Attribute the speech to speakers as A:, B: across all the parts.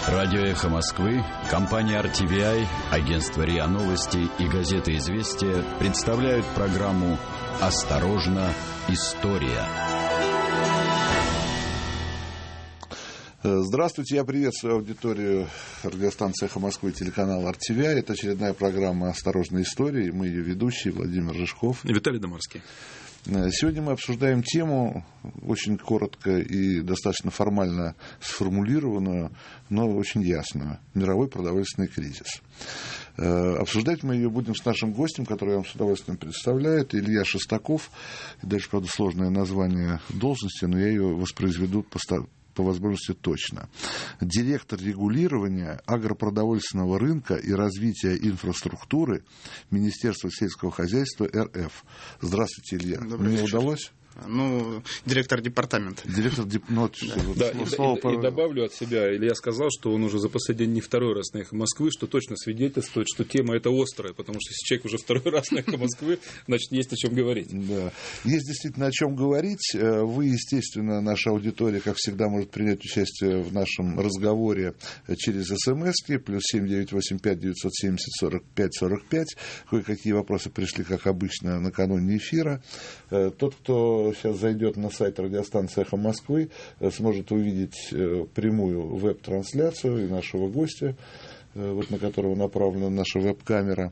A: Радио «Эхо Москвы», компания RTVI, агентство РИА Новости и газета «Известия» представляют программу «Осторожно, история».
B: Здравствуйте, я приветствую аудиторию радиостанции «Эхо Москвы» и телеканала RTVI. Это очередная программа «Осторожно, история». Мы ее ведущие Владимир Рыжков
C: и Виталий Домарский.
B: Сегодня мы обсуждаем тему, очень коротко и достаточно формально сформулированную, но очень ясную – мировой продовольственный кризис. Обсуждать мы ее будем с нашим гостем, который я вам с удовольствием представляю. Это Илья Шестаков. Дальше, правда, сложное название должности, но я ее воспроизведу по возможности точно. Директор регулирования агропродовольственного рынка и развития инфраструктуры Министерства сельского хозяйства РФ. Здравствуйте, Илья. Мне удалось?
C: Директор департамента.
B: И
C: добавлю от себя, Илья сказал, что он уже запасся не второй раз на «Эхо Москвы», что точно свидетельствует, что тема эта острая, потому что если человек уже второй раз на «Эхо Москвы», значит, есть о чем говорить.
B: Да, есть действительно о чем говорить. Вы, естественно, наша аудитория, как всегда, может принять участие в нашем разговоре через СМСки, плюс 7985 970 45 45. Кое-какие вопросы пришли, как обычно, накануне эфира. Тот, кто сейчас зайдет на сайт радиостанции «Эхо Москвы», сможет увидеть прямую веб-трансляцию и нашего гостя, на которого направлена наша веб-камера.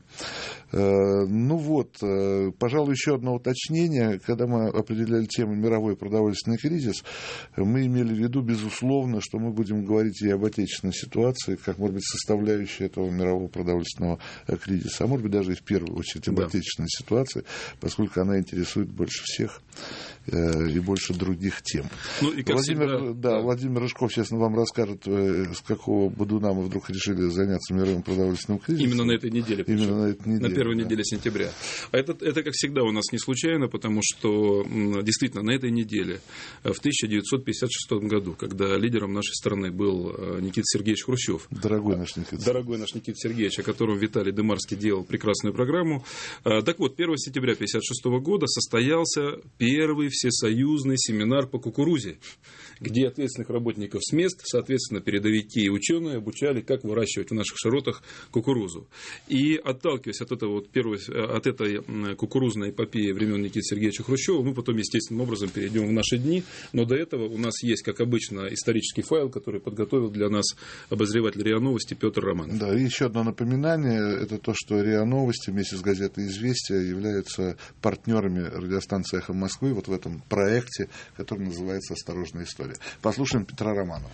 B: Пожалуй, еще одно уточнение. Когда мы определяли тему «Мировой продовольственный кризис», мы имели в виду, безусловно, что мы будем говорить и об отечественной ситуации, как, может быть, составляющей этого мирового продовольственного кризиса, а может быть, даже и в первую очередь об отечественной ситуации, поскольку она интересует больше всех и больше других тем. Владимир Рыжков сейчас вам расскажет, с какого бодуна мы вдруг решили заняться мировым продовольственным кризисом.
C: Именно на этой неделе. На первой неделе сентября. А это, как всегда, у нас не случайно, потому что действительно на этой неделе, в 1956 году, когда лидером нашей страны был Никита Сергеевич Хрущев.
B: Дорогой наш
C: Никита Сергеевич, о котором Виталий Домарский делал прекрасную программу. Так вот, 1 сентября 1956 года состоялся первый всесоюзный семинар по кукурузе, где ответственных работников с мест, соответственно, передовики и ученые обучали, как выращивать в наших широтах кукурузу. И отталкиваясь от этой кукурузной эпопеи времен Никиты Сергеевича Хрущева, мы потом, естественным образом, перейдем в наши дни. Но до этого у нас есть, как обычно, исторический файл, который подготовил для нас обозреватель РИА Новости Петр Романов.
B: Да, и еще одно напоминание, это то, что РИА Новости вместе с газетой «Известия» являются партнерами радиостанции «Эхо Москвы» в этом проекте, который называется «Осторожная история». Послушаем Петра Романова.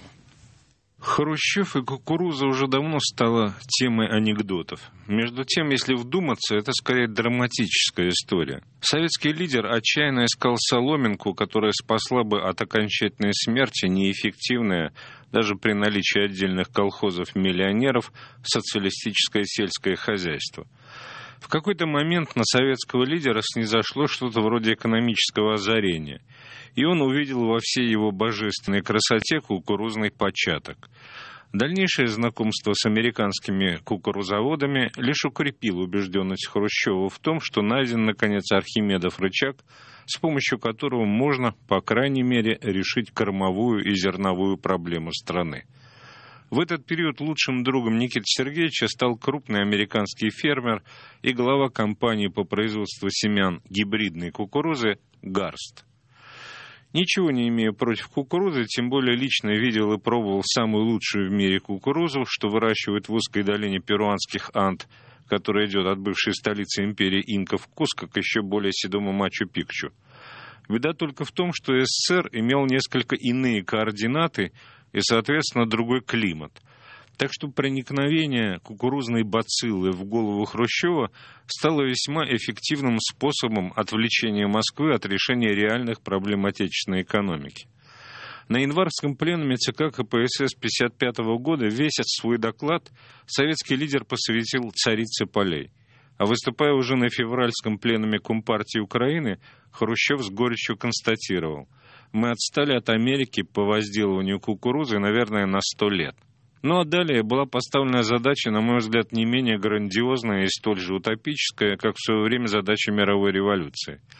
D: Хрущев и кукуруза уже давно стала темой анекдотов. Между тем, если вдуматься, это скорее драматическая история. Советский лидер отчаянно искал соломинку, которая спасла бы от окончательной смерти неэффективное, даже при наличии отдельных колхозов-миллионеров, социалистическое сельское хозяйство. В какой-то момент на советского лидера снизошло что-то вроде экономического озарения, и он увидел во всей его божественной красоте кукурузный початок. Дальнейшее знакомство с американскими кукурузоводами лишь укрепило убежденность Хрущева в том, что найден, наконец, Архимедов рычаг, с помощью которого можно, по крайней мере, решить кормовую и зерновую проблему страны. В этот период лучшим другом Никиты Сергеевича стал крупный американский фермер и глава компании по производству семян гибридной кукурузы «Гарст». Ничего не имея против кукурузы, тем более лично видел и пробовал самую лучшую в мире кукурузу, что выращивают в узкой долине перуанских Анд, которая идет от бывшей столицы империи инков Куско к еще более седому Мачу-Пикчу. Беда только в том, что СССР имел несколько иные координаты и, соответственно, другой климат. Так что проникновение кукурузной бациллы в голову Хрущева стало весьма эффективным способом отвлечения Москвы от решения реальных проблем отечественной экономики. На январском пленуме ЦК КПСС 1955 года весь свой доклад советский лидер посвятил царице полей. А выступая уже на февральском пленуме Компартии Украины, Хрущев с горечью констатировал: «Мы отстали от Америки по возделыванию кукурузы, наверное, на 100 лет». Ну а далее была поставлена задача, на мой взгляд, не менее грандиозная и столь же утопическая, как в свое время задача мировой революции.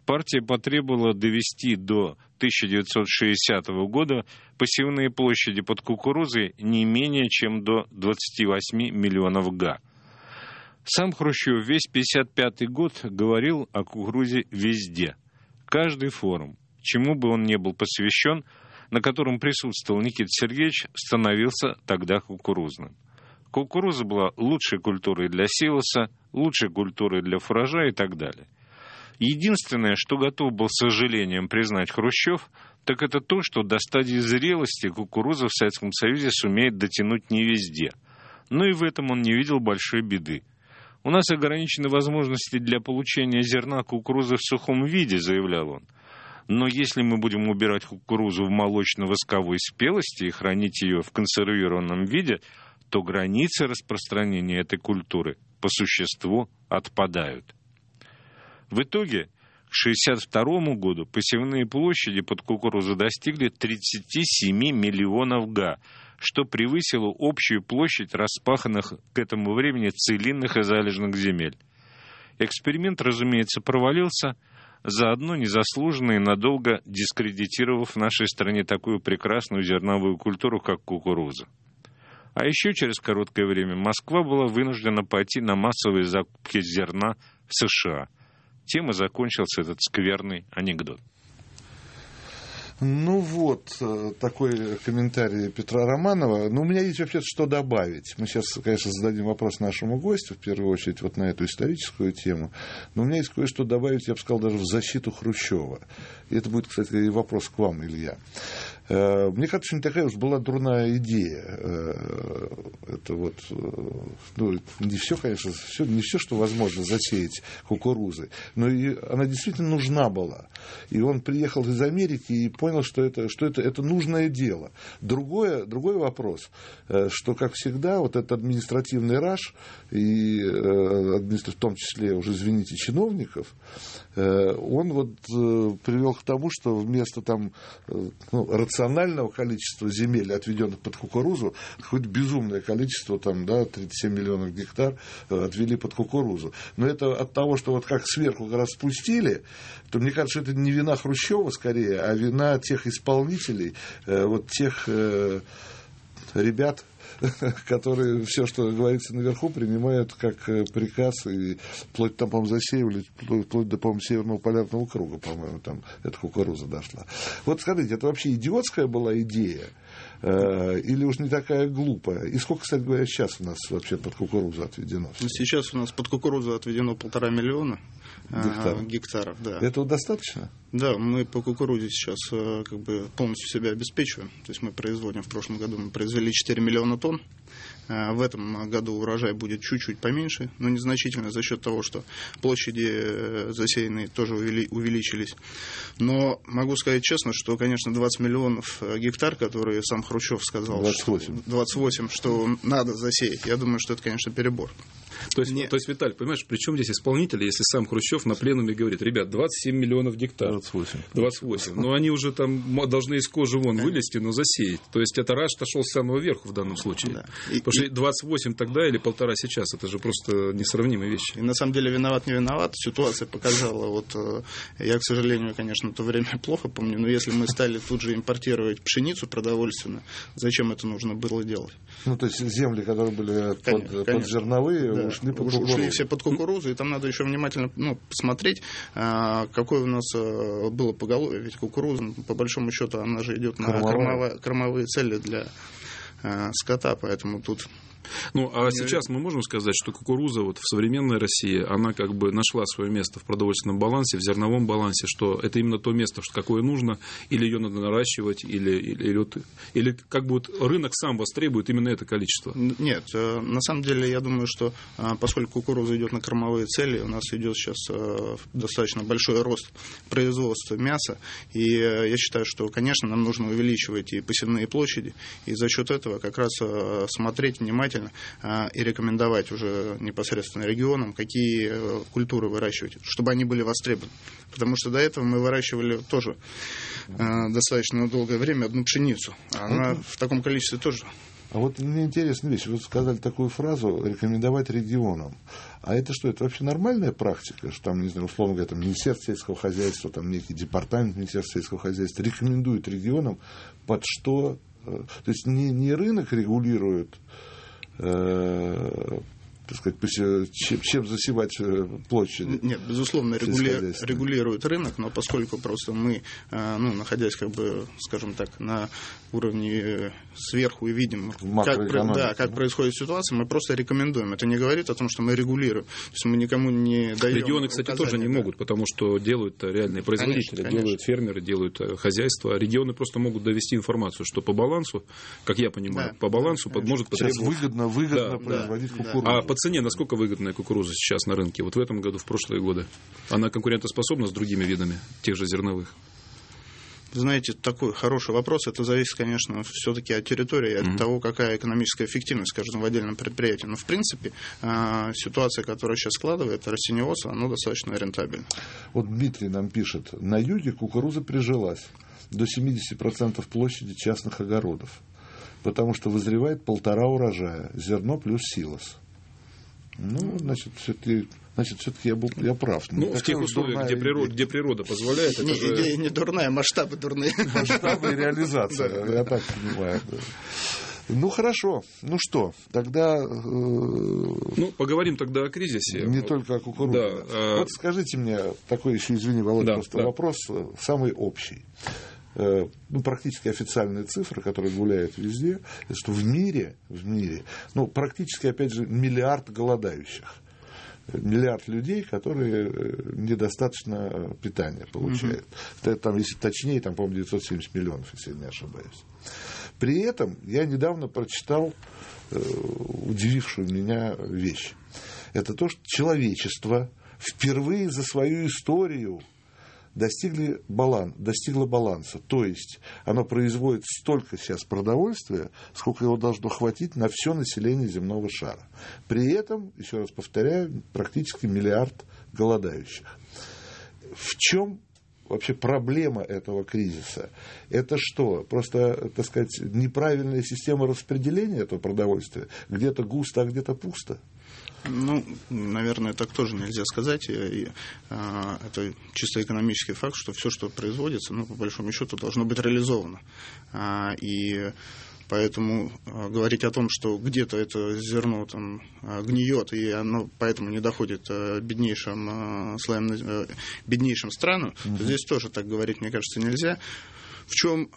D: партия потребовала довести до 1960 года посевные площади под кукурузой не менее чем до 28 миллионов га. Сам Хрущев весь 1955 год говорил о кукурузе везде. Каждый форум, чему бы он ни был посвящен, на котором присутствовал Никита Сергеевич, становился тогда кукурузным. Кукуруза была лучшей культурой для силоса, лучшей культурой для фуража и так далее. Единственное, что готов был с сожалением признать Хрущев, так это то, что до стадии зрелости кукуруза в Советском Союзе сумеет дотянуть не везде. Но и в этом он не видел большой беды. «У нас ограничены возможности для получения зерна кукурузы в сухом виде», — заявлял он. «Но если мы будем убирать кукурузу в молочно-восковой спелости и хранить ее в консервированном виде, то границы распространения этой культуры по существу отпадают». В итоге к 1962 году посевные площади под кукурузу достигли 37 миллионов га, что превысило общую площадь распаханных к этому времени целинных и залежных земель. Эксперимент, разумеется, провалился, заодно незаслуженно и надолго дискредитировав в нашей стране такую прекрасную зерновую культуру, как кукуруза. А еще через короткое время Москва была вынуждена пойти на массовые закупки зерна в США. Тем и закончился этот скверный анекдот.
B: Ну вот, такой комментарий Петра Романова. Ну, у меня есть вообще что добавить. Мы сейчас, конечно, зададим вопрос нашему гостю, в первую очередь, вот на эту историческую тему. Но у меня есть кое-что добавить, я бы сказал, даже в защиту Хрущева. И это будет, кстати, и вопрос к вам, Илья. Мне кажется, что не такая уж была дурная идея. Это вот, ну, не все, конечно, не все, что возможно засеять кукурузой, но и она действительно нужна была. И он приехал из Америки и понял, что это нужное дело. Другой вопрос, что, как всегда, вот этот административный раш, и в том числе уже, извините, чиновников, он вот привел к тому, что вместо там рационального количества земель, отведенных под кукурузу, какое-то безумное количество, там, да, 37 миллионов гектар отвели под кукурузу. Но это от того, что вот как сверху как раз спустили, то мне кажется, это не вина Хрущева скорее, а вина тех исполнителей, вот тех ребят, которые все, что говорится наверху, принимают как приказ, и вплоть там, по-моему, засеивали, вплоть до, по-моему, Северного полярного круга, по-моему, там эта кукуруза дошла. Вот скажите, это вообще идиотская была идея? Или уж не такая глупая? И сколько, кстати говоря, сейчас у нас вообще под кукурузу отведено?
E: Сейчас у нас под кукурузу отведено 1,5 миллиона гектаров. Да.
B: Этого достаточно?
E: Да, мы по кукурузе сейчас как бы полностью себя обеспечиваем. То есть мы производим, в прошлом году мы произвели 4 миллиона тонн. В этом году урожай будет чуть-чуть поменьше, но незначительно за счет того, что площади засеянные тоже увеличились. Но могу сказать честно, что, конечно, 20 миллионов гектар, которые сам Хрущев сказал, 28, что надо засеять, я думаю, что это, конечно, перебор.
C: То есть, Виталий, понимаешь, при чем здесь исполнители, если сам Хрущев на пленуме говорит: ребят, 27 миллионов гектаров. 28. Но они уже там должны из кожи вон вылезти, но засеять. То есть это раш шел с самого верху в данном случае. Да. Потому что 28 тогда или 1,5 сейчас, это же просто несравнимые вещи.
E: И на самом деле виноват, не виноват. Ситуация показала, вот я, к сожалению, конечно, то время плохо помню, но если мы стали тут же импортировать пшеницу продовольственную, зачем это нужно было делать?
B: Ну, то есть земли, которые были под зерновые, да,
E: ушли все под кукурузу, и там надо еще внимательно посмотреть, какое у нас было поголовье. Ведь кукуруза, по большому счету, она же идет на кормовые цели для скота, поэтому тут...
C: Ну, а сейчас мы можем сказать, что кукуруза вот в современной России, она как бы нашла свое место в продовольственном балансе, в зерновом балансе, что это именно то место, какое нужно, или ее надо наращивать, или как бы вот рынок сам востребует именно это количество?
E: Нет, на самом деле я думаю, что поскольку кукуруза идет на кормовые цели, у нас идет сейчас достаточно большой рост производства мяса, и я считаю, что, конечно, нам нужно увеличивать и посевные площади, и за счет этого как раз смотреть внимательно и рекомендовать уже непосредственно регионам, какие культуры выращивать, чтобы они были востребованы. Потому что до этого мы выращивали тоже достаточно долгое время одну пшеницу. Она в таком количестве тоже
B: А вот мне интересная вещь. Вы сказали такую фразу «рекомендовать регионам». А это что? Это вообще нормальная практика? Что там, не знаю, условно говоря, там Министерство сельского хозяйства, там некий департамент Министерства сельского хозяйства рекомендует регионам под что? То есть не рынок регулирует, так сказать, чем засевать площади?
E: Нет, безусловно, регулирует рынок, но поскольку просто мы, находясь, скажем так, на уровне сверху и видим, как происходит ситуация, мы просто рекомендуем. Это не говорит о том, что мы регулируем. То есть мы никому не даем.
C: Регионы, кстати, тоже не могут, потому что делают реальные производители, конечно. Делают фермеры, делают хозяйства. Регионы просто могут довести информацию, что по балансу, как я понимаю, по балансу может потребоваться.
B: Сейчас выгодно производить кукурузу.
C: А по цене насколько выгодная кукуруза сейчас на рынке? Вот в этом году, в прошлые годы. Она конкурентоспособна с другими видами тех же зерновых?
E: Знаете, такой хороший вопрос. Это зависит, конечно, все-таки от территории, от того, какая экономическая эффективность, скажем, в отдельном предприятии. Но, в принципе, ситуация, которая сейчас складывается, растениеводство, оно достаточно рентабельно.
B: Вот Дмитрий нам пишет, на юге кукуруза прижилась до 70% площади частных огородов, потому что вызревает 1,5 урожая, зерно плюс силос. Значит, все-таки я прав.
C: В тех условиях, где природа позволяет.
E: Идея не дурная, масштабы дурные.
B: Масштабы и реализация, я так понимаю. Хорошо. Что, тогда...
C: поговорим тогда о кризисе.
B: Не только о кукурузе. Да. Вот скажите мне, такой еще, извини, Володя, вопрос самый общий. Практически официальные цифры, которые гуляют везде, что в мире, практически, опять же, 1 миллиард голодающих. 1 миллиард людей, которые недостаточно питания получают. Там, если точнее, по-моему, 970 миллионов, если я не ошибаюсь. При этом я недавно прочитал удивившую меня вещь. Это то, что человечество впервые за свою историю достигло баланса. То есть оно производит столько сейчас продовольствия, сколько его должно хватить на все население земного шара. При этом, еще раз повторяю, практически 1 миллиард голодающих. В чем вообще проблема этого кризиса? Это что? Просто, так сказать, неправильная система распределения этого продовольствия? Где-то густо, а где-то пусто?
E: Наверное, так тоже нельзя сказать. Это чисто экономический факт, что все, что производится, по большому счету, должно быть реализовано. И поэтому говорить о том, что где-то это зерно гниет, и оно поэтому не доходит беднейшим странам, здесь тоже так говорить, мне кажется, нельзя. В чем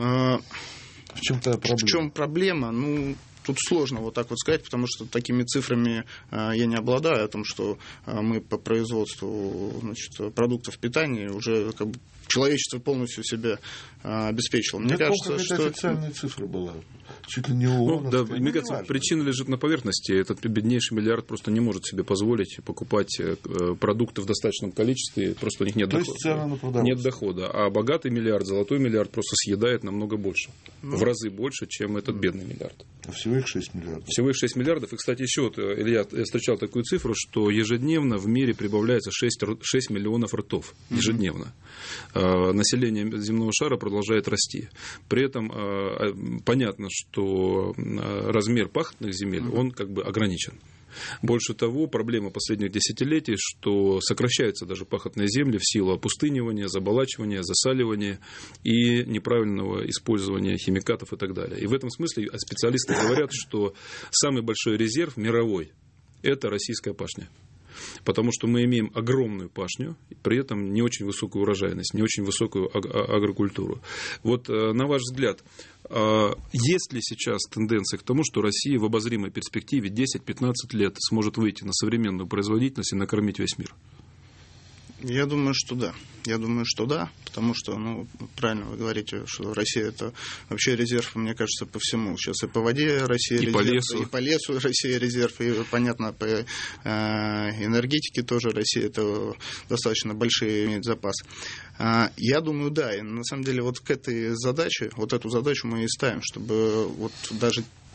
E: проблема? Тут сложно вот так вот сказать, потому что такими цифрами я не обладаю, о том, что мы по производству продуктов питания уже человечество полностью себя обеспечило.
B: Мне кажется, что официальная цифра была. Чуть ли не ООН.
C: Мне кажется, причина лежит на поверхности. Этот беднейший миллиард просто не может себе позволить покупать продукты в достаточном количестве, просто у них нет дохода. А богатый миллиард, золотой миллиард просто съедает намного больше. В разы больше, чем этот бедный миллиард.
B: Всего их 6 миллиардов.
C: Всего их 6 миллиардов. И, кстати, еще, Илья, я встречал такую цифру, что ежедневно в мире прибавляется 6 миллионов ртов. Ежедневно. Население земного шара продолжает расти. При этом понятно, что размер пахотных земель, он ограничен. Больше того, проблема последних десятилетий, что сокращаются даже пахотные земли в силу опустынивания, заболачивания, засаливания и неправильного использования химикатов и так далее. И в этом смысле специалисты говорят, что самый большой резерв мировой – это российская пашня. Потому что мы имеем огромную пашню, при этом не очень высокую урожайность, не очень высокую агрокультуру. Вот на ваш взгляд, есть ли сейчас тенденция к тому, что Россия в обозримой перспективе 10-15 лет сможет выйти на современную производительность и накормить весь мир?
E: Я думаю, что да. Потому что, правильно вы говорите, что Россия это вообще резерв, мне кажется, по всему. Сейчас и по воде Россия резерв, и по лесу Россия резерв, и, понятно, по энергетике тоже Россия это достаточно большие имеет запас. Я думаю, да. И на самом деле вот к этой задаче, вот эту задачу мы и ставим, чтобы вот даже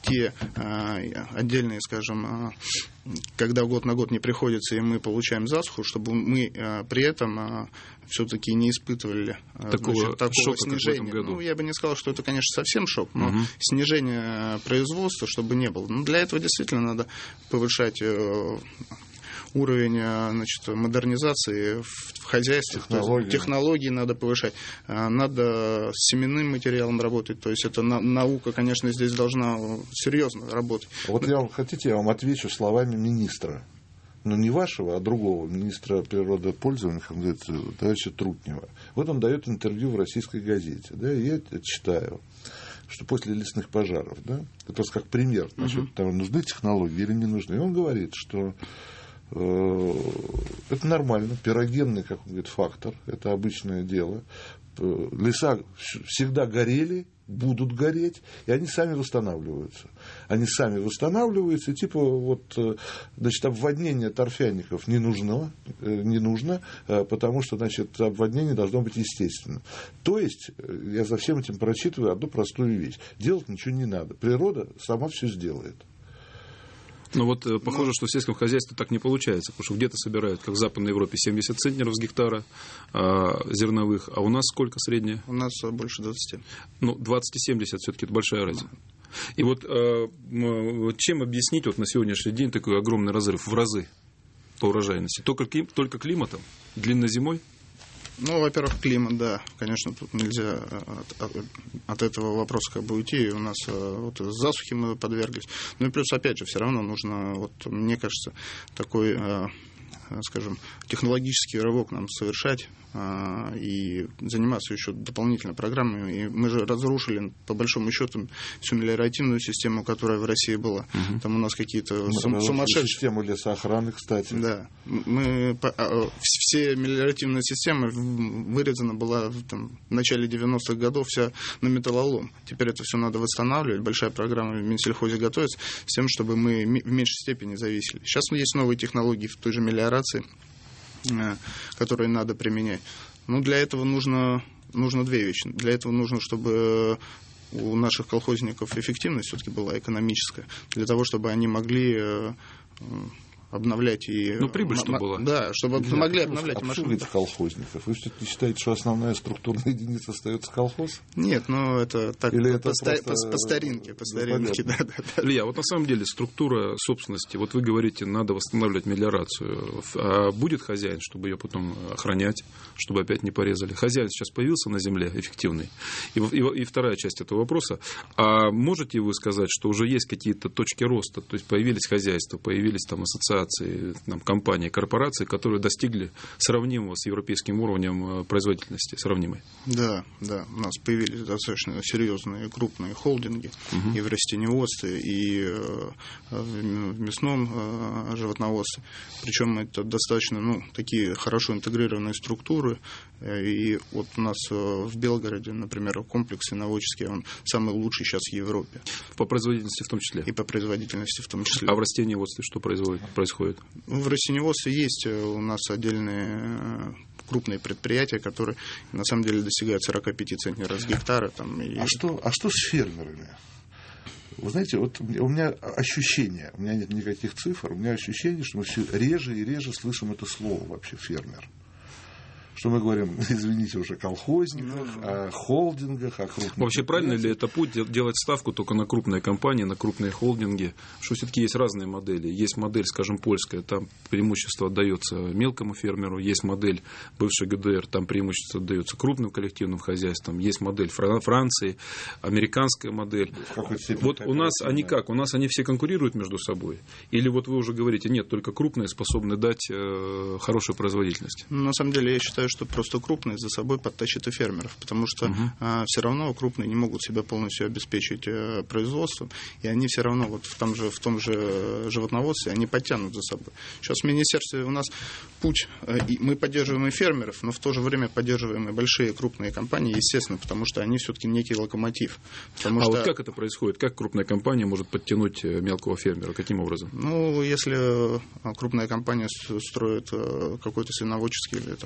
E: те отдельные, скажем, когда год на год не приходится, и мы получаем засуху, чтобы мы при этом все-таки не испытывали такого
C: шока,
E: снижения.
C: как в этом году.
E: Я бы не сказал, что это, конечно, совсем шок, но снижение производства, чтобы не было. Для этого действительно надо повышать уровень, модернизации в хозяйстве, технологии надо повышать, надо с семенным материалом работать, то есть это наука, конечно, здесь должна серьезно работать.
B: Вот я вам отвечу словами министра, но не вашего, а другого, министра природопользования, товарища Трутнева. Вот он дает интервью в российской газете, да, и я это читаю, что после лесных пожаров, да, это просто как пример, значит, там нужны технологии или не нужны, и он говорит, что это нормально, пирогенный, как он говорит, фактор, это обычное дело. Леса всегда горели, будут гореть, и они сами восстанавливаются. Они сами восстанавливаются, значит, обводнение торфяников не нужно, потому что, значит, обводнение должно быть естественным. То есть, я за всем этим прочитываю одну простую вещь. Делать ничего не надо. Природа сама все сделает.
C: Ну вот похоже, что в сельском хозяйстве так не получается, потому что где-то собирают, как в Западной Европе, 70 центнеров с гектара зерновых, а у нас сколько среднее?
E: У нас больше 20.
C: Ну, 20 и 70 все-таки это большая разница. И вот чем объяснить вот на сегодняшний день такой огромный разрыв в разы по урожайности? Только климатом? Длинной зимой?
E: Ну, во-первых, климат, да, конечно, тут нельзя от этого вопроса уйти. У нас засухи мы подверглись. Ну и плюс, опять же, все равно нужно, мне кажется, такой, скажем, технологический рывок нам совершать и заниматься еще дополнительно программами. И мы же разрушили, по большому счету, всю мелиоративную систему, которая в России была. Там у нас какие-то сумасшедшие...
B: Систему лесоохраны, кстати.
E: Да. Все мелиоративная система вырезана была в начале 90-х годов вся на металлолом. Теперь это все надо восстанавливать. Большая программа в Минсельхозе готовится с тем, чтобы мы в меньшей степени зависели. Сейчас есть новые технологии в той же мелиорации, которые надо применять. Но для этого нужно две вещи. Для этого нужно, чтобы у наших колхозников эффективность все-таки была экономическая, для того, чтобы они могли обновлять и...
C: Ну, прибыль, чтобы была.
E: Да, чтобы могли обновлять машины.
B: Колхозников. Вы все-таки считаете, что основная структурная единица остается колхоз?
E: Нет, это так, по старинке. Да.
C: Илья, вот на самом деле структура собственности, вот вы говорите, надо восстанавливать мелиорацию. А будет хозяин, чтобы ее потом охранять, чтобы опять не порезали? Хозяин сейчас появился на земле, эффективный. И вторая часть этого вопроса. А можете вы сказать, что уже есть какие-то точки роста? То есть появились хозяйства, появились там ассоциации, компании, корпорации, которые достигли сравнимого с европейским уровнем производительности, сравнимой. Да,
E: у нас появились достаточно серьезные крупные холдинги и в растениеводстве, и в мясном животноводстве. Причем это достаточно такие хорошо интегрированные структуры. И вот у нас в Белгороде, например, комплекс инноводческий, он самый лучший сейчас в Европе.
C: По производительности в том числе?
E: И по производительности в том числе.
C: А в растениеводстве что происходит?
E: В растениеводстве есть у нас отдельные крупные предприятия, которые на самом деле достигают 45 центнеров с гектара.
B: А что с фермерами? Вы знаете, вот у меня ощущение, у меня нет никаких цифр, у меня ощущение, что мы все реже и реже слышим это слово вообще «фермер». Что мы говорим, извините, уже о колхозниках, о холдингах, о крупных...
C: Вообще правильно ли это путь делать ставку только на крупные компании, на крупные холдинги? Что все-таки есть разные модели. Есть модель, скажем, польская, там преимущество отдается мелкому фермеру. Есть модель бывшей ГДР, там преимущество отдается крупным коллективным хозяйствам. Есть модель Франции, американская модель. Вот у нас они как? У нас они все конкурируют между собой? Или вот вы уже говорите, нет, только крупные способны дать хорошую производительность?
E: На самом деле, я считаю, что просто крупные за собой подтащат и фермеров, потому что все равно крупные не могут себя полностью обеспечить производством, и они все равно в том же животноводстве они подтянут за собой. Сейчас в министерстве у нас путь, и мы поддерживаем и фермеров, но в то же время поддерживаем и большие крупные компании, естественно, потому что они все-таки некий локомотив.
C: Вот как это происходит? Как крупная компания может подтянуть мелкого фермера? Каким образом?
E: Если крупная компания строит какой-то свиноводческий или животноводческий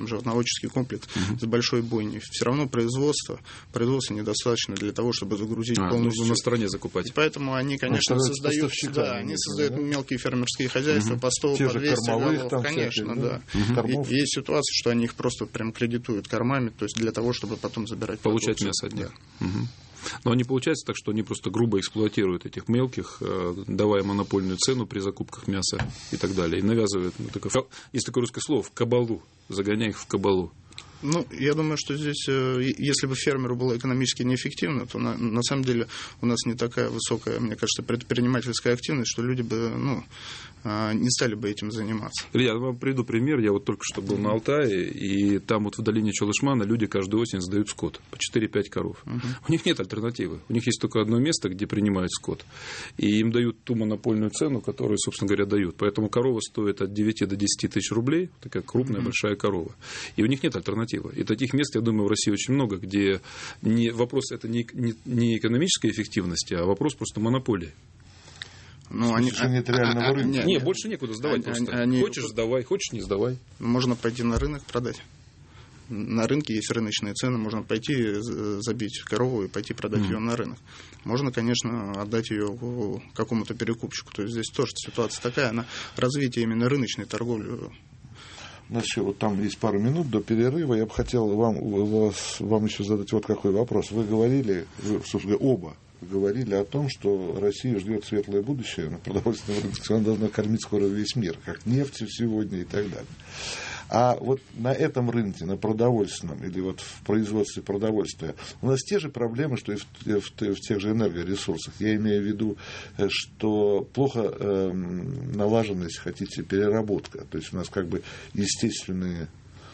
E: скотоводческий комплекс с большой бойней. Все равно производства недостаточно для того, чтобы загрузить полностью.
C: Нужно на стороне закупать.
E: И поэтому они, конечно, создают мелкие фермерские хозяйства по 100, по 200 голов. Конечно, да. Есть ситуация, что они их просто прям кредитуют кормами, то есть для того, чтобы потом забирать
C: получать мясо от них. Но не получается так, что они просто грубо эксплуатируют этих мелких, давая монопольную цену при закупках мяса и так далее. И навязывают, есть такое русское слово, в кабалу, загоняя их в кабалу.
E: Я думаю, что здесь, если бы фермеру было экономически неэффективно, то на самом деле у нас не такая высокая, мне кажется, предпринимательская активность, что люди бы не стали бы этим заниматься.
C: Илья, я вам приведу пример. Я вот только что был на Алтае, и там вот в долине Чолышмана люди каждую осень сдают скот по 4-5 коров. У них нет альтернативы. У них есть только одно место, где принимают скот. И им дают ту монопольную цену, которую, собственно говоря, дают. Поэтому корова стоит от 9 до 10 тысяч рублей. Такая крупная, большая корова. И у них нет альтернативы. И таких мест, я думаю, в России очень много, где вопрос это не экономической эффективности, а вопрос просто монополии.
B: Нет реального рынка.
C: Нет, больше некуда сдавать просто. Хочешь – сдавай, хочешь – не сдавай.
E: Можно пойти на рынок продать. На рынке есть рыночные цены, можно пойти забить корову и пойти продать ее на рынок. Можно, конечно, отдать ее какому-то перекупщику. То есть здесь тоже ситуация такая, на развитие именно рыночной торговли.
B: Значит, вот там есть пару минут до перерыва. Я бы хотел вам еще задать вот какой вопрос. Вы говорили, собственно, оба говорили о том, что Россию ждет светлое будущее на продовольственном рынке, она должна кормить скоро весь мир, как нефтью сегодня и так далее. А вот на этом рынке, на продовольственном, или вот в производстве продовольствия, у нас те же проблемы, что и в тех же энергоресурсах. Я имею в виду, что плохо налажена, если хотите, переработка. То есть у нас как бы естественные...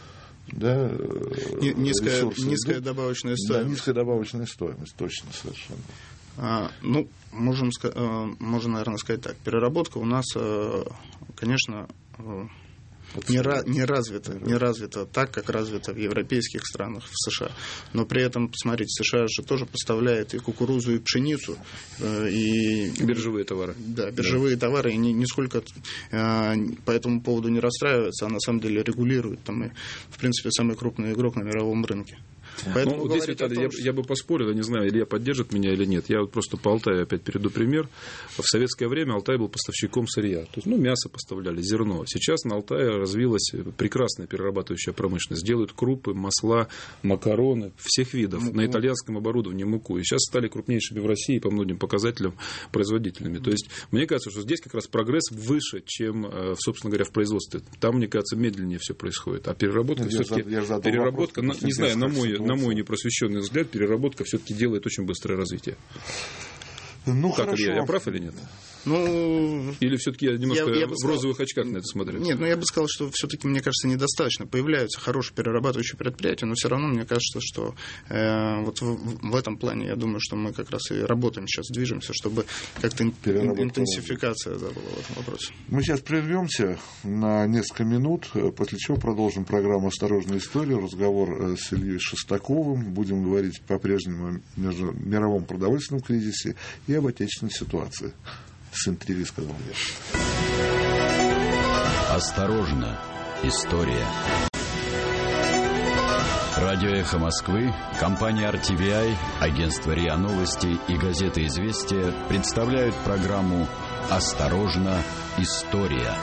E: низкая добавочная стоимость.
B: Да, низкая добавочная стоимость, точно, совершенно.
E: Можно, наверное, сказать так. Переработка у нас, конечно, не развита так, как развита в европейских странах, в США. Но при этом, посмотрите, США же тоже поставляет и кукурузу, и пшеницу, и
C: биржевые товары.
E: Да, биржевые товары, и нисколько по этому поводу не расстраивается, а на самом деле регулирует там и, в принципе, самый крупный игрок на мировом рынке.
C: Поэтому здесь, Виталий, я бы поспорил, я не знаю, Илья поддержит меня или нет. Я вот просто по Алтаю опять приведу пример. В советское время Алтай был поставщиком сырья. То есть, мясо поставляли, зерно. Сейчас на Алтае развилась прекрасная перерабатывающая промышленность. Делают крупы, масла, макароны всех видов. На итальянском оборудовании муку. И сейчас стали крупнейшими в России по многим показателям производителями. То есть, мне кажется, что здесь как раз прогресс выше, чем, собственно говоря, в производстве. Там, мне кажется, медленнее все происходит. А переработка все-таки... Переработка, не знаю, на мой непросвещенный взгляд, переработка все-таки делает очень быстрое развитие. Как, Илья, я прав или нет? Или все-таки я немножко в розовых очках на это смотрю?
E: Нет, я бы сказал, что все-таки, мне кажется, недостаточно. Появляются хорошие перерабатывающие предприятия, но все равно мне кажется, что вот в этом плане, я думаю, что мы как раз и работаем сейчас, движемся, чтобы как-то интенсификация была в этом вопросе.
B: Мы сейчас прервемся на несколько минут, после чего продолжим программу «Осторожная история», разговор с Ильей Шестаковым. Будем говорить по-прежнему о мировом продовольственном кризисе и об отечественной ситуации. С интригой сказал я.
A: Осторожно, история. Радио «Эхо Москвы», компания RTVI, агентство РИА Новости и газета «Известия» представляют программу «Осторожно, история».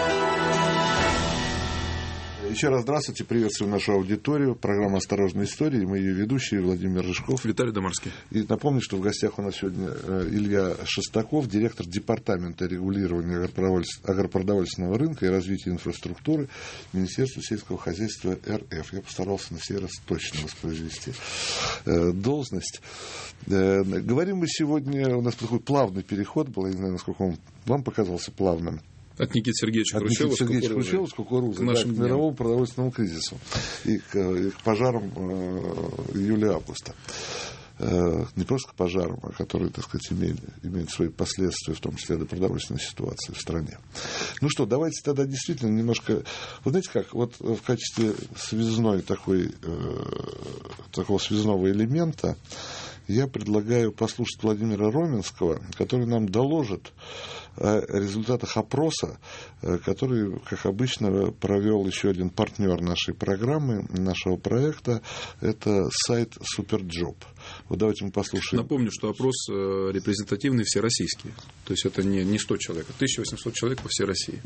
B: Еще раз здравствуйте, приветствую нашу аудиторию. Программа «Осторожная история». Мы ее ведущие Владимир Рыжков.
C: Виталий Домарский.
B: И напомню, что в гостях у нас сегодня Илья Шестаков, директор департамента регулирования агропродовольственного рынка и развития инфраструктуры Министерства сельского хозяйства РФ. Я постарался на сей раз точно воспроизвести должность. Говорим мы сегодня, у нас такой плавный переход был, я не знаю, насколько он вам показался плавным.
C: От Никиты Сергеевича Хрущева
B: с кукурузой, к мировому продовольственному кризису и к пожарам июля-августа. Не просто к пожарам, а которые, так сказать, имеют свои последствия, в том числе до продовольственной ситуации в стране. Ну что, давайте тогда действительно немножко... Вы знаете как, вот в качестве такого связного элемента я предлагаю послушать Владимира Роменского, который нам доложит о результатах опроса, который, как обычно, провел еще один партнер нашей программы, нашего проекта. Это сайт Superjob. Вот давайте мы послушаем.
C: Напомню, что опрос репрезентативный всероссийский. То есть это не 100 человек, а 1800 человек по всей России.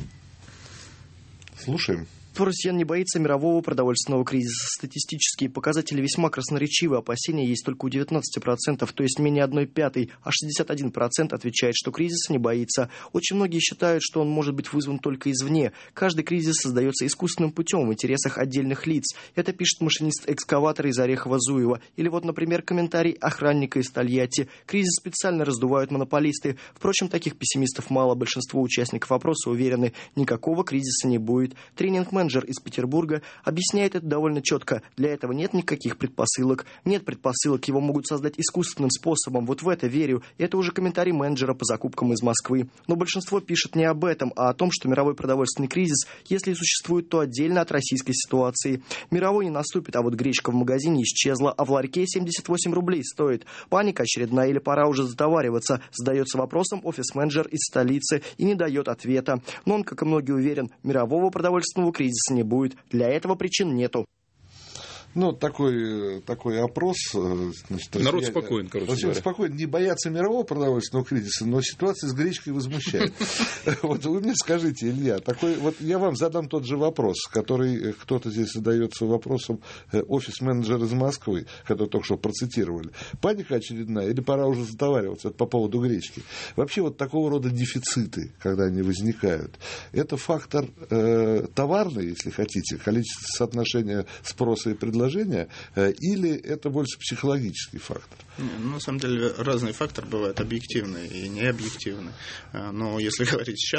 B: Слушаем.
F: Россиян не боится мирового продовольственного кризиса. Статистические показатели весьма красноречивы. Опасения есть только у 19%, то есть менее 1/5, а 61% отвечает, что кризиса не боится. Очень многие считают, что он может быть вызван только извне. Каждый кризис создается искусственным путем в интересах отдельных лиц. Это пишет машинист экскаватора из Орехова-Зуева. Или вот, например, комментарий охранника из Тольятти. Кризис специально раздувают монополисты. Впрочем, таких пессимистов мало. Большинство участников опроса уверены, никакого кризиса не будет. Тренинг-менеджер из Петербурга объясняет это довольно четко. Для этого нет никаких предпосылок. Нет предпосылок, его могут создать искусственным способом. Вот в это верю. Это уже комментарий менеджера по закупкам из Москвы. Но большинство пишет не об этом, а о том, что мировой продовольственный кризис, если и существует, то отдельно от российской ситуации. Мировой не наступит, а вот гречка в магазине исчезла, а в ларьке 78 рублей стоит. Паника очередная или пора уже затовариваться? Задается вопросом офис-менеджер из столицы и не дает ответа. Но он, как и многие, уверен, мирового продовольственного кризиса не будет. Для этого причин нету.
B: Ну, такой опрос. Значит,
C: народ спокоен, короче говоря.
B: Спокоен, не боятся мирового продовольственного кризиса, но ситуация с гречкой возмущает. Вот вы мне скажите, Илья, вот я вам задам тот же вопрос, который кто-то здесь задается вопросом, офис-менеджер из Москвы, который только что процитировали. Паника очередная или пора уже затовариваться по поводу гречки? Вообще вот такого рода дефициты, когда они возникают, это фактор товарный, если хотите, количество соотношения спроса и предложения, или это больше психологический фактор?
E: На самом деле разные факторы бывают, объективные и необъективные. Но если говорить сейчас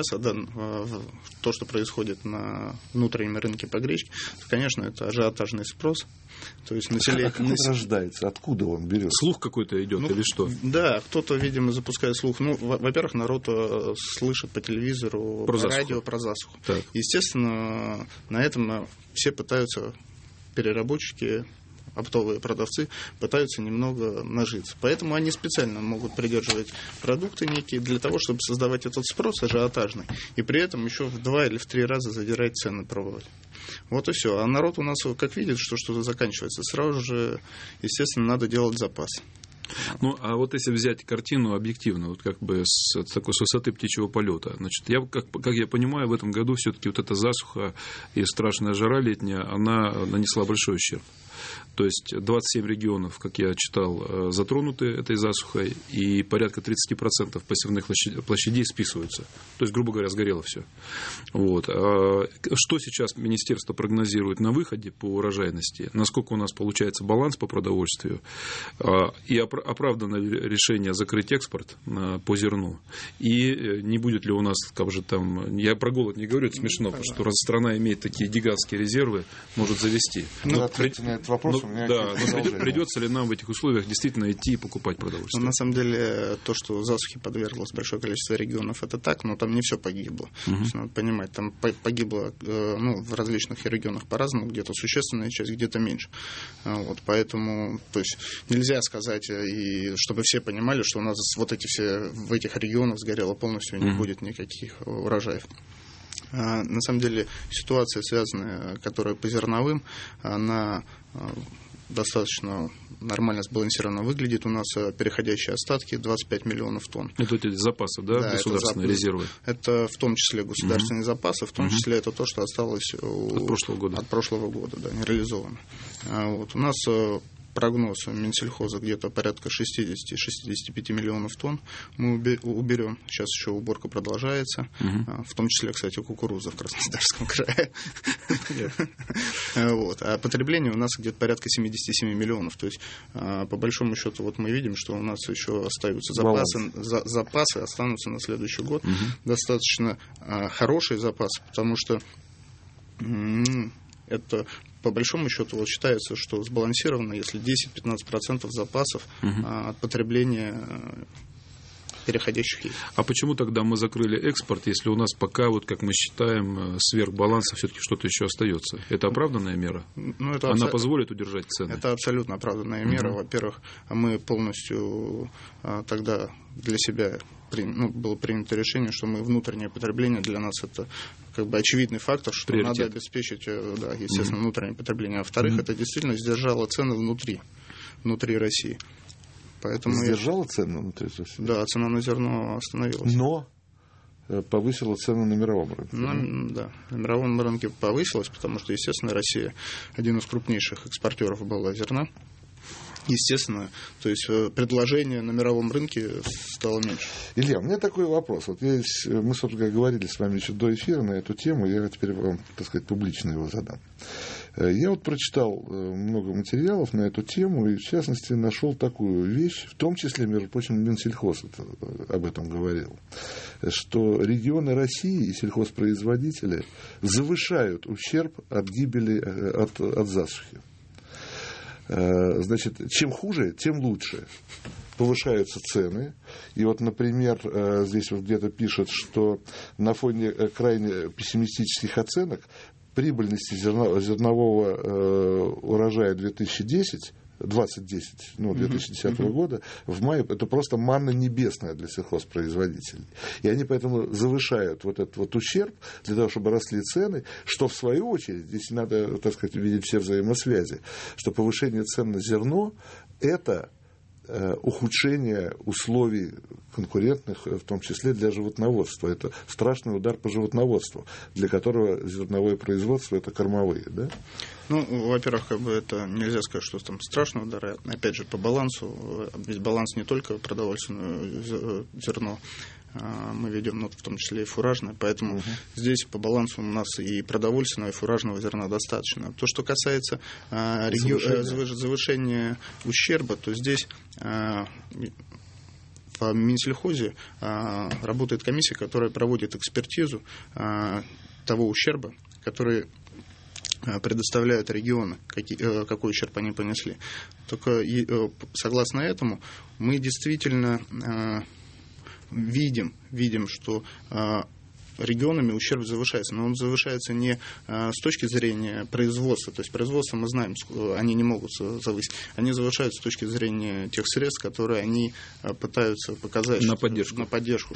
E: то, что происходит на внутреннем рынке по гречке, то, конечно, это ажиотажный спрос. То есть
B: Откуда рождается? Откуда он берется?
C: Слух какой-то идет или что?
E: Да, кто-то, видимо, запускает слух. Во-первых, народ слышит по телевизору, по радио про засуху.
C: Так.
E: Естественно, на этом все пытаются, переработчики, оптовые продавцы, пытаются немного нажиться. Поэтому они специально могут придерживать продукты некие для того, чтобы создавать этот спрос ажиотажный. И при этом еще в 2 или в 3 раза задирать цены пробовать. Вот и все. А народ у нас, как видит, что что-то заканчивается, сразу же, естественно, надо делать запас.
C: Ну, а вот если взять картину объективно, вот как бы с высоты птичьего полета, значит, как я понимаю, в этом году все-таки вот эта засуха и страшная жара летняя, она нанесла большой ущерб. То есть 27 регионов, как я читал, затронуты этой засухой, и порядка 30% посевных площадей списываются. То есть, грубо говоря, сгорело все. Вот. Что сейчас министерство прогнозирует на выходе по урожайности? Насколько у нас получается баланс по продовольствию? И оправдано ли решение закрыть экспорт по зерну? И не будет ли у нас, как же там, я про голод не говорю, это смешно, потому что страна имеет такие гигантские резервы, может завести.
B: Ответьте на этот вопрос.
C: Да, придется ли нам в этих условиях действительно идти и покупать продовольствие?
E: На самом деле, то, что засухе подверглось большое количество регионов, это так, но там не все погибло. То есть, надо понимать, там погибло в различных регионах по-разному, где-то существенная часть, где-то меньше. Вот, поэтому, то есть, нельзя сказать, и чтобы все понимали, что у нас вот эти все в этих регионах сгорело полностью, не будет никаких урожаев. На самом деле ситуация, связанная, которая по зерновым, она достаточно нормально сбалансированно выглядит. У нас переходящие остатки 25 миллионов тонн.
C: Это эти запасы, да, государственные резервы?
E: Это в том числе государственные запасы, в том числе это то, что осталось от прошлого года, да, не реализовано. Вот. У нас прогноз Минсельхоза где-то порядка 60-65 миллионов тонн мы уберем. Сейчас еще уборка продолжается. В том числе, кстати, кукуруза в Краснодарском крае. Вот. А потребление у нас где-то порядка 77 миллионов. То есть, по большому счету, вот мы видим, что у нас еще остаются запасы останутся на следующий год. Достаточно хороший запас, потому что это, по большому счету, вот считается, что сбалансировано, если 10-15% запасов от потребления переходящих яиц.
C: А почему тогда мы закрыли экспорт, если у нас пока, вот как мы считаем, сверх баланса все-таки что-то еще остается? Это оправданная мера? Она позволит удержать цены?
E: Это абсолютно оправданная мера. Во-первых, мы полностью тогда для себя было принято решение, что мы внутреннее потребление, для нас это как бы очевидный фактор, что надо обеспечить, естественно, внутреннее потребление. А во-вторых, это действительно сдержало цены внутри России. Поэтому
B: сдержала цену внутри России?
E: Да, цена на зерно остановилась.
B: Но повысила цену на мировом рынке.
E: Да, на мировом рынке повысилась, потому что, естественно, Россия один из крупнейших экспортеров была зерна. Естественно, то есть предложение на мировом рынке стало меньше.
B: Илья, у меня такой вопрос. Вот мы, собственно, говорили с вами еще до эфира на эту тему, я теперь вам, так сказать, публично его задам. Я вот прочитал много материалов на эту тему и, в частности, нашел такую вещь, в том числе, между прочим, Минсельхоз об этом говорил, что регионы России и сельхозпроизводители завышают ущерб от гибели, от засухи. Значит, чем хуже, тем лучше. Повышаются цены. И вот, например, здесь вот где-то пишут, что на фоне крайне пессимистических оценок прибыльности зернового урожая 2010 года в мае, это просто манна небесная для сельхозпроизводителей. И они поэтому завышают вот этот вот ущерб для того, чтобы росли цены, что в свою очередь, здесь надо, так сказать, видеть все взаимосвязи, что повышение цен на зерно – это ухудшение условий конкурентных, в том числе для животноводства. Это страшный удар по животноводству, для которого зерновое производство – это кормовые, да?
E: Во-первых, это нельзя сказать, что там страшный удар. Опять же, по балансу, ведь баланс не только продовольственное зерно, мы ведем, в том числе и фуражное, поэтому здесь по балансу у нас и продовольственного, и фуражного зерна достаточно. То, что касается завышения ущерба, то здесь в Минсельхозе работает комиссия, которая проводит экспертизу того ущерба, который предоставляют регионы, какой ущерб они понесли. Только согласно этому мы действительно видим, что регионами ущерб завышается, но он завышается не с точки зрения производства, то есть производство мы знаем, они не могут завысить, они завышаются с точки зрения тех средств, которые они пытаются показать на поддержку.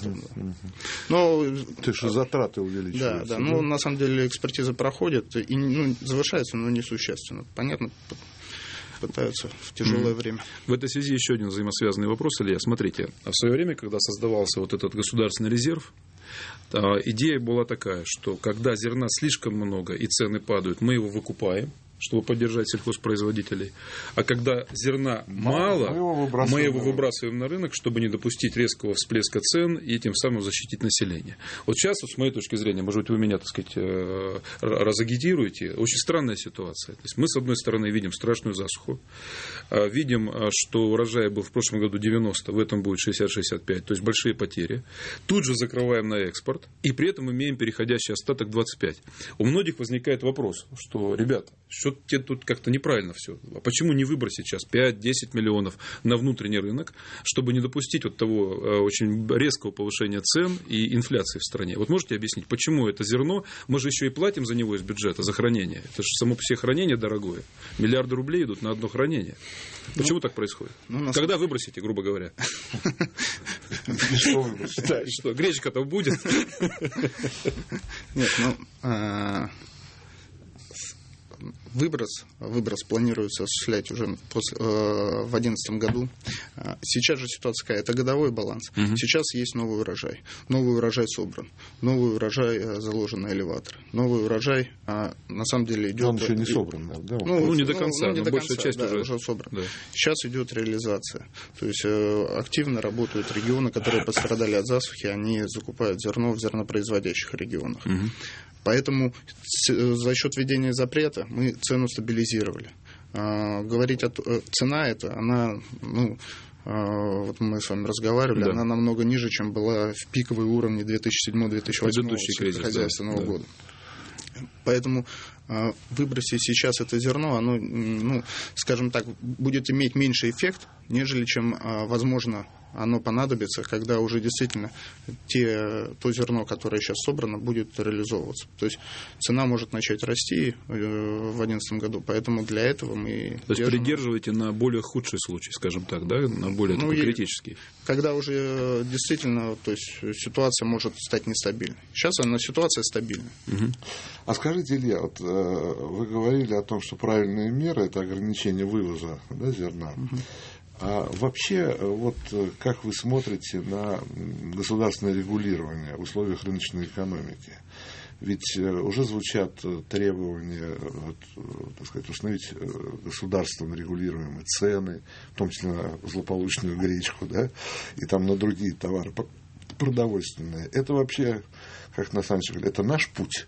B: То есть, что затраты увеличиваются.
E: Да, но на самом деле экспертиза проходит, и завышается, но несущественно. Понятно, пытаются в тяжелое время.
C: В этой связи еще один взаимосвязанный вопрос, Илья. Смотрите, в свое время, когда создавался вот этот государственный резерв, идея была такая, что когда зерна слишком много и цены падают, мы его выкупаем, чтобы поддержать сельхозпроизводителей. А когда зерна мало, мы его выбрасываем на рынок, чтобы не допустить резкого всплеска цен и тем самым защитить население. Вот сейчас, с моей точки зрения, может быть, вы меня, так сказать, разагитируете, очень странная ситуация. То есть мы, с одной стороны, видим страшную засуху, видим, что урожай был в прошлом году 90, в этом будет 60-65, то есть большие потери. Тут же закрываем на экспорт, и при этом имеем переходящий остаток 25. У многих возникает вопрос, что, ребята, что-то тут как-то неправильно все. А почему не выбросить сейчас 5-10 миллионов на внутренний рынок, чтобы не допустить вот того очень резкого повышения цен и инфляции в стране? Вот можете объяснить, почему это зерно, мы же еще и платим за него из бюджета, за хранение. Это же само по себе хранение дорогое. Миллиарды рублей идут на одно хранение. Почему так происходит? Когда выбросите, грубо говоря?
B: И что выбросите?
C: Да, и что, гречка-то будет?
E: Нет, Выброс планируется осуществлять уже в 2011 году. Сейчас же ситуация какая? Это годовой баланс. Сейчас есть новый урожай. Новый урожай собран. Новый урожай заложен на элеватор. Новый урожай, на самом деле, идет...
B: Он еще не собран, да?
C: Не до конца, но большая часть
E: уже собрана.
C: Да.
E: Сейчас идет реализация. То есть активно работают регионы, которые пострадали от засухи, они закупают зерно в зернопроизводящих регионах. Поэтому за счет введения запрета мы цену стабилизировали. Говорить цена эта, она, вот мы с вами разговаривали, да, она намного ниже, чем была в пиковые уровни 2007-2008 сельскохозяйственного года. Поэтому выбросить сейчас это зерно, оно, ну, скажем так, будет иметь меньший эффект, нежели чем, возможно, оно понадобится, когда уже действительно то зерно, которое сейчас собрано, будет реализовываться. То есть цена может начать расти в 2011 году, поэтому для этого мы...
C: То есть придерживаете на более худший случай, скажем так, да, на более такой критический?
E: Когда уже действительно, то есть ситуация может стать нестабильной. Сейчас ситуация стабильная.
B: Угу. А скажите, Илья, вот вы говорили о том, что правильная мера – это ограничение вывоза, да, зерна. Угу. А вообще, вот как вы смотрите на государственное регулирование в условиях рыночной экономики? Ведь уже звучат требования, так сказать, установить государством регулируемые цены, в том числе на злополучную гречку, да, и там на другие товары продовольственные. Это вообще, как на самом деле, это наш путь?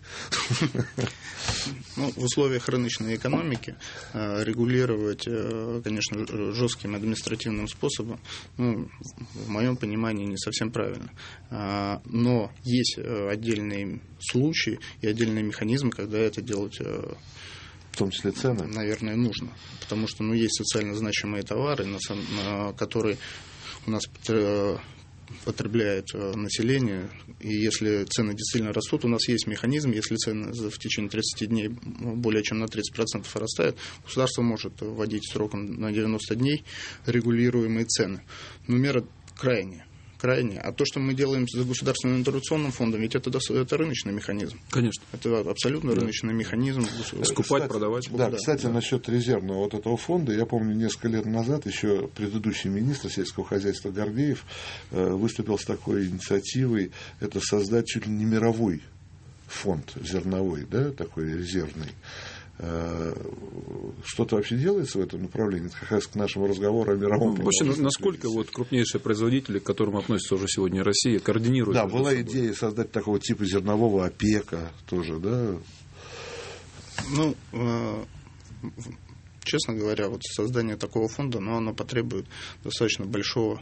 E: Ну, в условиях рыночной экономики регулировать, конечно, жестким административным способом, ну, в моем понимании, не совсем правильно. Но есть отдельные случаи и отдельные механизмы, когда это делать,
B: в том числе цены,
E: наверное, нужно. Потому что, ну, есть социально значимые товары, которые у нас потребляет население, и если цены действительно растут, у нас есть механизм, если цены в течение 30 дней более чем на 30% растают, государство может вводить сроком на 90 дней регулируемые цены. Но мера крайняя. А то, что мы делаем за государственным интервенционным фондом, ведь это рыночный механизм.
C: Конечно.
E: Это абсолютно рыночный механизм.
C: Скупать, продавать.
B: Да, кстати, насчет резервного вот этого фонда, я помню, несколько лет назад еще предыдущий министр сельского хозяйства Гордеев выступил с такой инициативой, это создать чуть ли не мировой фонд зерновой, да, такой резервный. Что-то вообще делается в этом направлении? Это как раз к нашему разговору о мировом.
C: Вообще, насколько вот крупнейшие производители, к которым относится уже сегодня Россия, координируют?
B: Да, была идея создать такого типа зернового ОПЕКа тоже, да?
E: Ну, честно говоря, вот создание такого фонда, но оно потребует достаточно больших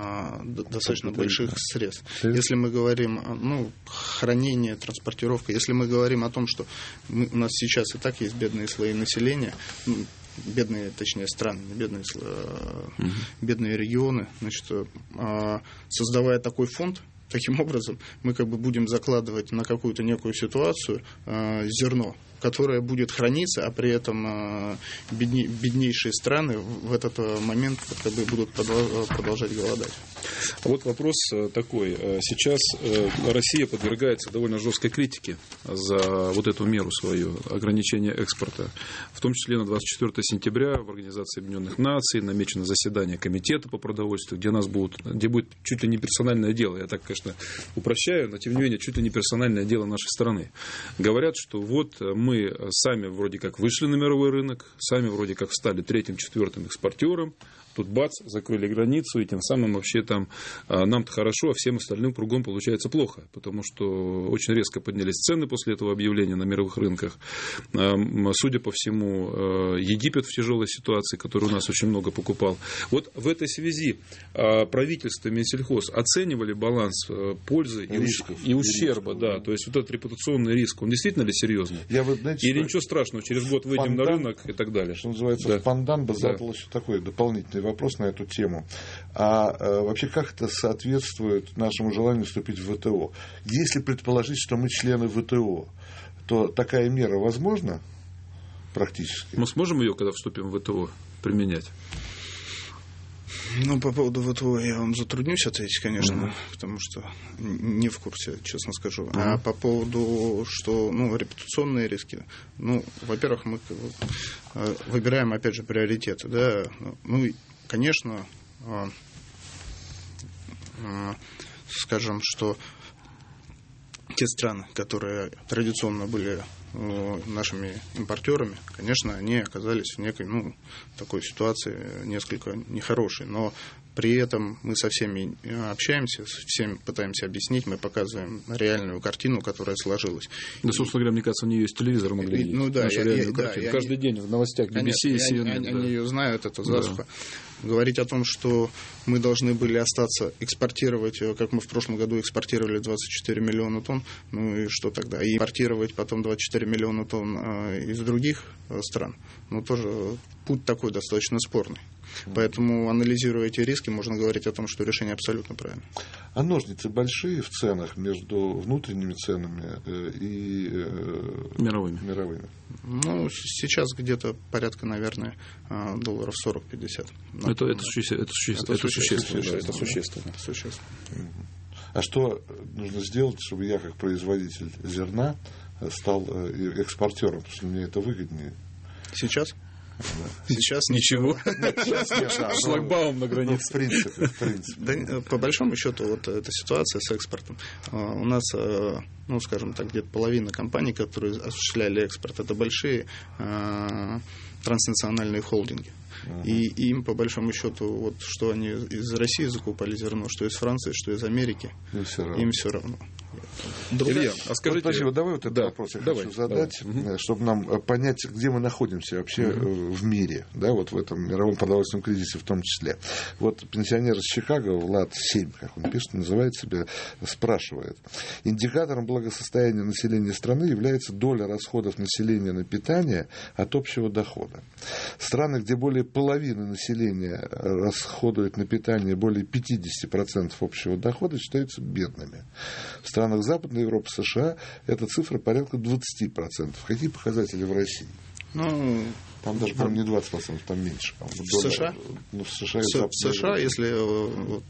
E: средств. Если мы говорим, ну, хранение, транспортировка, если мы говорим о том, что у нас сейчас и так есть бедные слои населения, бедные, точнее, страны, бедные регионы, значит, создавая такой фонд, таким образом мы как бы будем закладывать на какую-то некую ситуацию зерно, которое будет храниться, а при этом беднейшие страны в этот момент как бы будут продолжать голодать.
C: Вот вопрос такой. Сейчас Россия подвергается довольно жесткой критике за вот эту меру свою, ограничение экспорта. В том числе на 24 сентября в Организации Объединенных Наций намечено заседание комитета по продовольствию, где будет чуть ли не персональное дело. Я так, конечно, упрощаю, но тем не менее чуть ли не персональное дело нашей страны. Говорят, что вот мы сами вроде как вышли на мировой рынок, сами вроде как стали 3-м, 4-м экспортером. Тут бац, закрыли границу, и тем самым вообще там нам-то хорошо, а всем остальным кругом получается плохо, потому что очень резко поднялись цены после этого объявления на мировых рынках. Судя по всему, Египет в тяжелой ситуации, который у нас очень много покупал. Вот в этой связи правительство, Минсельхоз оценивали баланс пользы и ущерба, да, то есть вот этот репутационный риск, он действительно ли серьезный? Или ничего страшного, через год выйдем на рынок и так далее?
B: Что называется, в Пандан бы задал еще такой дополнительный вопрос на эту тему. Вообще, как это соответствует нашему желанию вступить в ВТО? Если предположить, что мы члены ВТО, то такая мера возможна практически?
C: Мы сможем ее, когда вступим в ВТО, применять?
E: Ну, по поводу ВТО я вам затруднюсь ответить, конечно, потому что не в курсе, честно скажу. А по поводу, что, репутационные риски, во-первых, мы выбираем, опять же, приоритеты, да, конечно, скажем, что те страны, которые традиционно были нашими импортерами, конечно, они оказались в некой, такой ситуации несколько нехорошей, но при этом мы со всеми общаемся, всем пытаемся объяснить, мы показываем реальную картину, которая сложилась.
C: Да, собственно говоря, мне кажется, они ее из телевизора могли видеть.
E: Да,
C: каждый день в новостях BBC и CNN.
E: Они ее знают, это засуха. Говорить о том, что мы должны были остаться экспортировать, как мы в прошлом году экспортировали 24 миллиона тонн, ну и что тогда? И импортировать потом 24 миллиона тонн из других стран, ну тоже путь такой достаточно спорный. Поэтому, анализируя эти риски, можно говорить о том, что решение абсолютно правильное.
B: А ножницы большие в ценах между внутренними ценами и мировыми?
E: Ну, сейчас где-то порядка, наверное, долларов 40-50.
C: Это существенно.
B: А что нужно сделать, чтобы я, как производитель зерна, стал экспортером? Потому что мне это выгоднее.
E: Сейчас?
B: Да.
E: Сейчас ничего.
C: Шлагбаум на границе.
B: В принципе.
E: Да, по большому счету, вот эта ситуация с экспортом. У нас, ну, скажем так, где-то половина компаний, которые осуществляли экспорт, это большие транснациональные холдинги. И им, по большому счету, вот что они из России закупали зерно, что из Франции, что из Америки, им все равно.
C: Илья, а скажите...
B: Спасибо, давай вот этот вопрос я хочу задать, чтобы нам понять, где мы находимся вообще в мире, да, вот в этом мировом продовольственном кризисе в том числе. Вот пенсионер из Чикаго, Влад-7, как он пишет, называет себя, спрашивает. Индикатором благосостояния населения страны является доля расходов населения на питание от общего дохода. Страны, где более половины населения расходует на питание более 50% общего дохода, считаются бедными. В странах Западной Европы, США, эта цифра порядка 20%. Какие показатели в России?
E: Ну,
B: там даже, по-моему, не 20%, там меньше.
E: В США?
B: Ну, в США,
E: в США, если вот,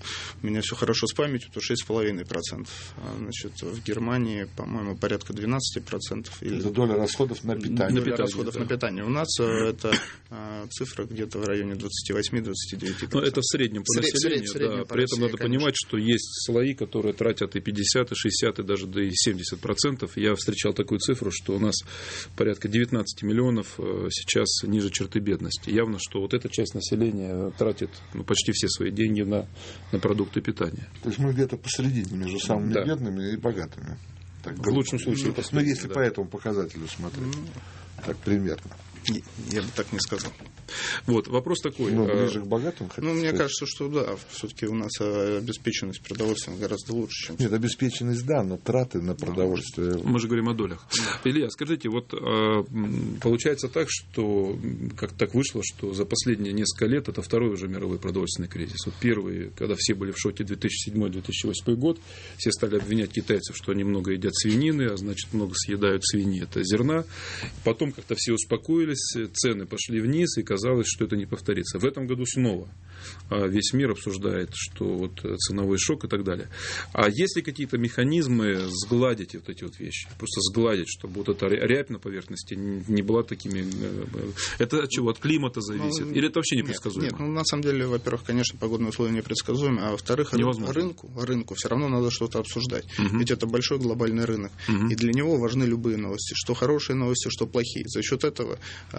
E: у меня все хорошо с памятью, то 6,5%. Значит, в Германии, по-моему, порядка 12%.
B: Это доля расходов на питание.
E: Доля расходов на питание. У нас это цифра где-то в районе 28-29%.
C: Но это в среднем по населению. При этом надо понимать, что есть слои, которые тратят и 50, и 60, и даже до 70%. Я встречал такую цифру, что у нас порядка 19 миллионов сейчас ниже черты бедности. Явно, что вот эта часть населения тратит почти все свои деньги на продукты питания.
B: То есть мы где-то посередине между самыми бедными и богатыми. Так,
C: в лучшем случае.
B: Ну, если по этому показателю смотреть. Так примерно.
E: Я бы так не сказал.
C: Вот, вопрос такой.
B: Ну, ближе к богатым,
E: мне кажется, что да, все-таки у нас обеспеченность продовольствием гораздо лучше, чем...
B: Нет, обеспеченность, да, но траты на продовольствие...
C: Мы же говорим о долях. Илья, скажите, вот получается так, что как так вышло, что за последние несколько лет это второй уже мировой продовольственный кризис. Вот первый, когда все были в шоке 2007-2008 год, все стали обвинять китайцев, что они много едят свинины, а значит много съедают свиньи, это зерна. Потом как-то все успокоились, цены пошли вниз, и казалось, что это не повторится. В этом году снова весь мир обсуждает, что вот ценовой шок и так далее. А есть ли какие-то механизмы сгладить вот эти вот вещи? Просто сгладить, чтобы вот эта рябь на поверхности не была такими... Это от чего? От климата зависит? Или это вообще непредсказуемо?
E: Нет, на самом деле, во-первых, конечно, погодные условия непредсказуемы, а во-вторых, рынку все равно надо что-то обсуждать. Ведь это большой глобальный рынок. И для него важны любые новости. Что хорошие новости, что плохие. За счет этого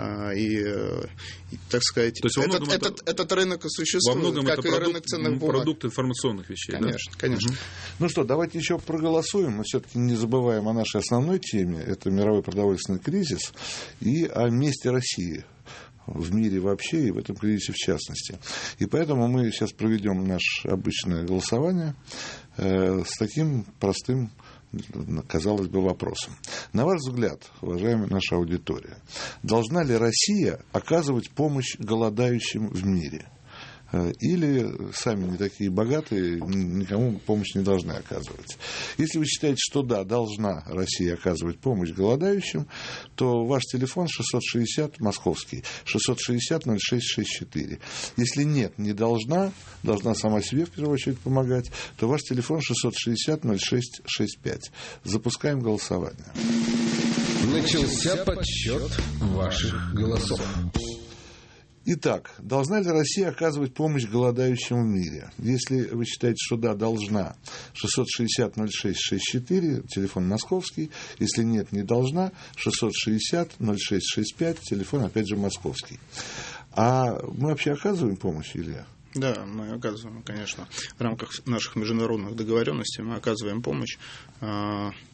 E: так сказать, этот рынок существует, как и рынок ценных бумаг.
C: Продукт информационных вещей.
E: Конечно, конечно.
B: Ну что, давайте еще проголосуем, но все-таки не забываем о нашей основной теме. Это мировой продовольственный кризис и о месте России в мире вообще и в этом кризисе в частности. И поэтому мы сейчас проведем наше обычное голосование с таким простым, казалось бы, вопросом. На ваш взгляд, уважаемая наша аудитория, должна ли Россия оказывать помощь голодающим в мире? Или сами не такие богатые, никому помощь не должны оказывать? Если вы считаете, что да, должна Россия оказывать помощь голодающим, то ваш телефон 660 московский, 660-06-64. Если нет, не должна сама себе в первую очередь помогать, то ваш телефон 660-06-65. Запускаем голосование.
G: Начался подсчет ваших голосов.
B: Итак, должна ли Россия оказывать помощь голодающим в мире? Если вы считаете, что да, должна, 660-06-64, телефон московский. Если нет, не должна, 660-06-65, телефон, опять же, московский. А мы вообще оказываем помощь, Илья?
E: Да, мы оказываем, конечно, в рамках наших международных договоренностей мы оказываем помощь.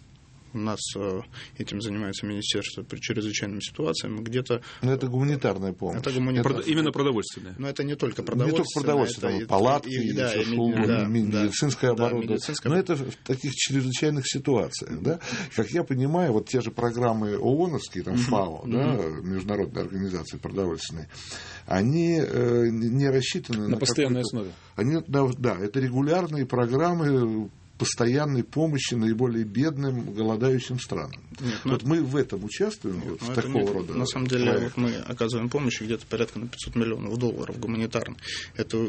E: У нас этим занимается Министерство при чрезвычайным ситуациям. Где-то...
B: Но это гуманитарная помощь.
C: Именно продовольственная.
E: Но это не только продовольственная.
B: Не только продовольственная, палатки, медицинское оборудование. Но это в таких чрезвычайных ситуациях. Да? Как я понимаю, вот те же программы ООНовские, там ФАО, да, Международной организации продовольственной, они не рассчитаны
C: на постоянной основе.
B: Да, это регулярные программы постоянной помощи наиболее бедным, голодающим странам.
E: Нет,
B: вот мы в этом участвуем, вот, в такого рода.
E: На самом деле вот мы оказываем помощь где-то порядка на $500 миллионов гуманитарной. Это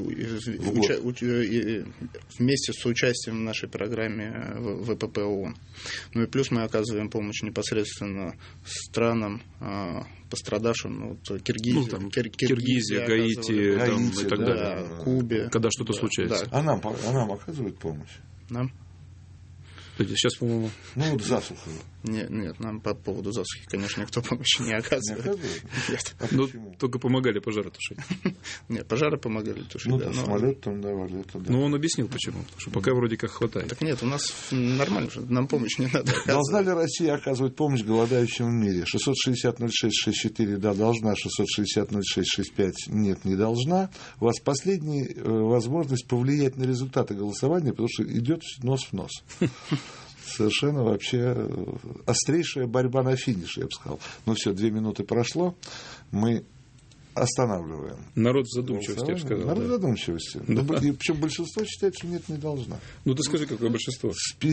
E: вместе с участием в нашей программе ВПП ООН. Ну и плюс мы оказываем помощь непосредственно странам, пострадавшим, вот,
C: Киргизия, Гаити и так далее.
E: Кубе.
C: Когда что-то случается.
B: Да. А нам оказывают помощь?
E: Нам?
C: Сейчас, по-моему...
B: вот засуха.
E: Нет, нам по поводу засухи, конечно, никто помощи не оказывает.
B: Не оказывает?
E: Нет.
C: Только помогали пожары тушить.
E: Нет, пожары помогали тушить.
B: Ну, да, самолет там давали. Это, да.
C: Ну, он объяснил, почему. Потому что пока вроде как хватает.
E: Так нет, у нас нормально, нам помощь не надо оказывать.
B: Должна ли Россия оказывать помощь голодающим в мире? 660-06-64, да, должна. 660-06-65, нет, не должна. У вас последняя возможность повлиять на результаты голосования, потому что идет нос в нос. Совершенно вообще острейшая борьба на финише, я бы сказал. Ну все, 2 минуты прошло, мы останавливаем.
C: Народ в задумчивости, я бы сказал.
B: Народ в задумчивости. Да. И причем большинство считает, что нет, не должна.
C: Ну ты скажи, какое большинство?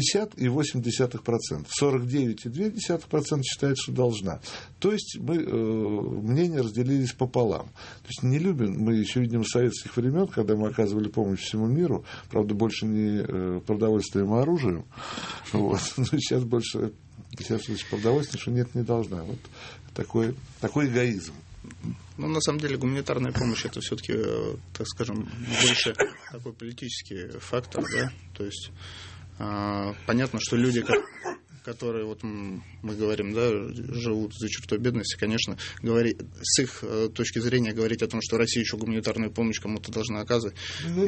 B: 50,8%. 49,2% считают, что должна. То есть мы мнения разделились пополам. То есть не любим, мы еще видим с советских времен, когда мы оказывали помощь всему миру, правда, больше не продовольствием, а оружием. Вот. Но сейчас больше продовольствием, что нет, не должна. Вот такой эгоизм.
E: Ну, на самом деле, гуманитарная помощь — это все-таки, так скажем, больше такой политический фактор, да. То есть понятно, что люди, которые, вот мы говорим, да, живут за чертой бедности, конечно, с их точки зрения говорить о том, что Россия еще гуманитарную помощь кому-то должна оказывать,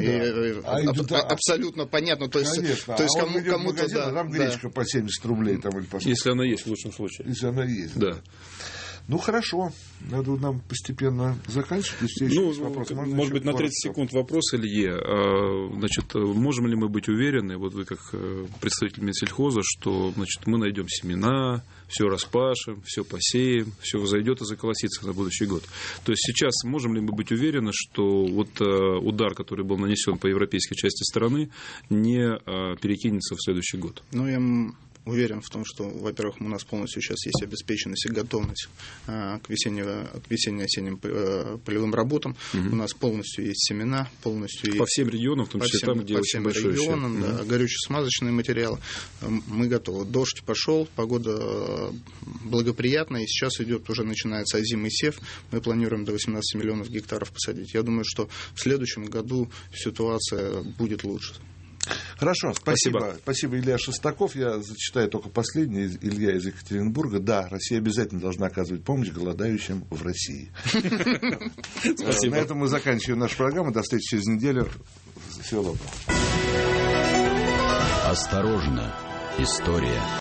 E: абсолютно понятно. То есть,
B: конечно.
E: То есть кому-то
B: да, там гречка по 70 рублей. Там, или по 100.
C: Если она есть, в лучшем случае.
B: Если она есть.
C: Да.
B: Ну, хорошо. Надо нам постепенно заканчивать.
C: Может быть, на 30 секунд вопрос, Илье. Значит, можем ли мы быть уверены, вот вы как представитель Минсельхоза, что, значит, мы найдем семена, все распашем, все посеем, все взойдет и заколосится на будущий год? То есть сейчас можем ли мы быть уверены, что вот удар, который был нанесен по европейской части страны, не перекинется в следующий год?
E: Ну, я уверен в том, что, во-первых, у нас полностью сейчас есть обеспеченность и готовность к весенне-осенним полевым работам. У нас полностью есть семена, полностью
C: по всем регионам, в том числе там, где очень большой
E: регионам, да, горюче-смазочные материалы. Мы готовы. Дождь пошел, погода благоприятная, и сейчас уже начинается озимый сев. Мы планируем до 18 миллионов гектаров посадить. Я думаю, что в следующем году ситуация будет лучше.
B: Хорошо, спасибо. Спасибо, Илья Шестаков. Я зачитаю только последний. Илья из Екатеринбурга. Да, Россия обязательно должна оказывать помощь голодающим в России.
C: Спасибо.
B: На этом мы заканчиваем нашу программу. До встречи через неделю. Всего доброго.
A: Осторожно, история.